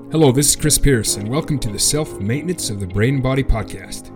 Hello, this is Chris Pierce, and welcome to the Self-Maintenance of the Brain and Body podcast.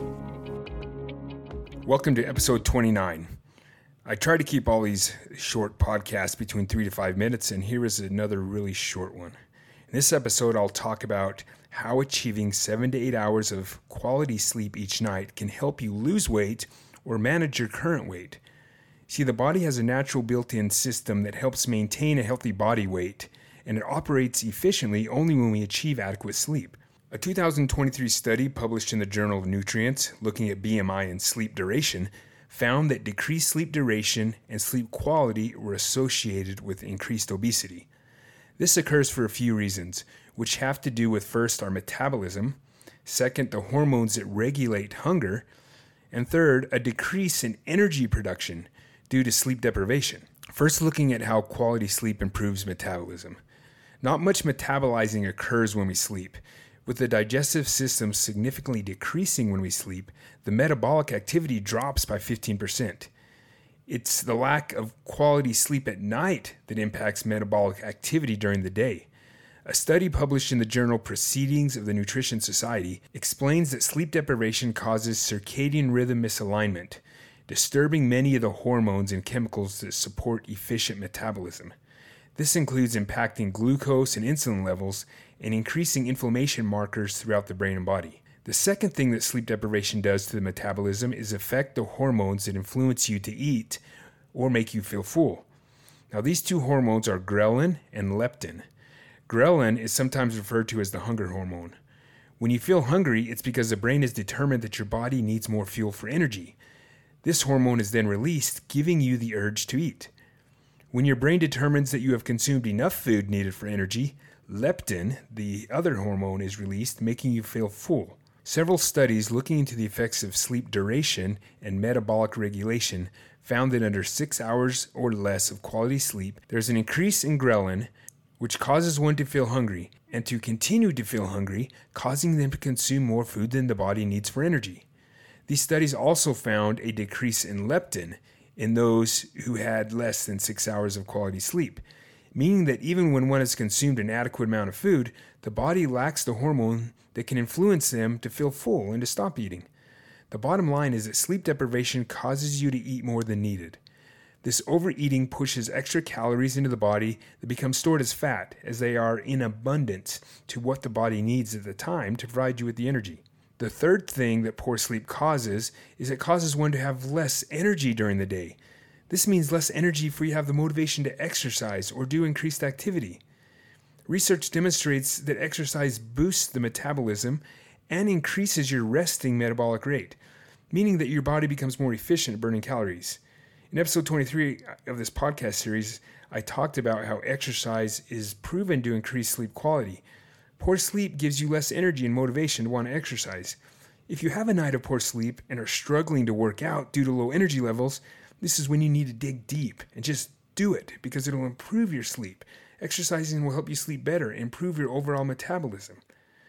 Welcome to episode 29. I try to keep all these short podcasts between 3 to 5 minutes, and here is another really short one. In this episode, I'll talk about how achieving 7 to 8 hours of quality sleep each night can help you lose weight or manage your current weight. See, the body has a natural built-in system that helps maintain a healthy body weight, and it operates efficiently only when we achieve adequate sleep. A 2023 study published in the Journal of Nutrients, looking at BMI and sleep duration, found that decreased sleep duration and sleep quality were associated with increased obesity. This occurs for a few reasons, which have to do with first, our metabolism, second, the hormones that regulate hunger, and third, a decrease in energy production due to sleep deprivation. First, looking at how quality sleep improves metabolism. Not much metabolizing occurs when we sleep. With the digestive system significantly decreasing when we sleep, the metabolic activity drops by 15%. It's the lack of quality sleep at night that impacts metabolic activity during the day. A study published in the journal Proceedings of the Nutrition Society explains that sleep deprivation causes circadian rhythm misalignment, disturbing many of the hormones and chemicals that support efficient metabolism. This includes impacting glucose and insulin levels and increasing inflammation markers throughout the brain and body. The second thing that sleep deprivation does to the metabolism is affect the hormones that influence you to eat or make you feel full. Now, these two hormones are ghrelin and leptin. Ghrelin is sometimes referred to as the hunger hormone. When you feel hungry, it's because the brain has determined that your body needs more fuel for energy. This hormone is then released, giving you the urge to eat. When your brain determines that you have consumed enough food needed for energy, leptin, the other hormone, is released, making you feel full. Several studies looking into the effects of sleep duration and metabolic regulation found that under 6 hours or less of quality sleep, there's an increase in ghrelin, which causes one to feel hungry, and to continue to feel hungry, causing them to consume more food than the body needs for energy. These studies also found a decrease in leptin in those who had less than 6 hours of quality sleep, meaning that even when one has consumed an adequate amount of food, the body lacks the hormone that can influence them to feel full and to stop eating. The bottom line is that sleep deprivation causes you to eat more than needed. This overeating pushes extra calories into the body that become stored as fat, as they are in abundance to what the body needs at the time to provide you with the energy. The third thing that poor sleep causes is it causes one to have less energy during the day. This means less energy for you to have the motivation to exercise or do increased activity. Research demonstrates that exercise boosts the metabolism and increases your resting metabolic rate, meaning that your body becomes more efficient at burning calories. In episode 23 of this podcast series, I talked about how exercise is proven to increase sleep quality. Poor sleep gives you less energy and motivation to want to exercise. If you have a night of poor sleep and are struggling to work out due to low energy levels, this is when you need to dig deep and just do it because it'll improve your sleep. Exercising will help you sleep better and improve your overall metabolism.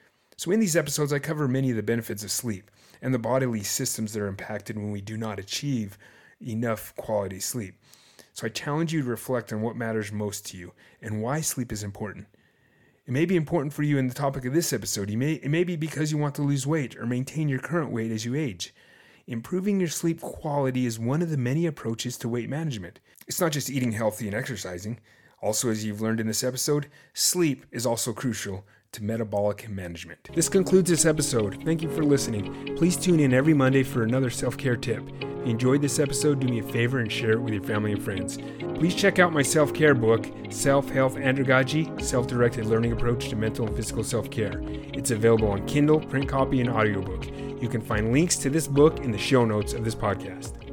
So in these episodes, I cover many of the benefits of sleep and the bodily systems that are impacted when we do not achieve enough quality sleep. So I challenge you to reflect on what matters most to you and why sleep is important. It may be important for you in the topic of this episode. It may be because you want to lose weight or maintain your current weight as you age. Improving your sleep quality is one of the many approaches to weight management. It's not just eating healthy and exercising. Also, as you've learned in this episode, sleep is also crucial to metabolic management. This concludes this episode. Thank you for listening. Please tune in every Monday for another self-care tip. If you enjoyed this episode, do me a favor and share it with your family and friends. Please check out my self-care book, Self-Health Andragogy, Self-Directed Learning Approach to Mental and Physical Self-Care. It's available on Kindle, print copy, and audiobook. You can find links to this book in the show notes of this podcast.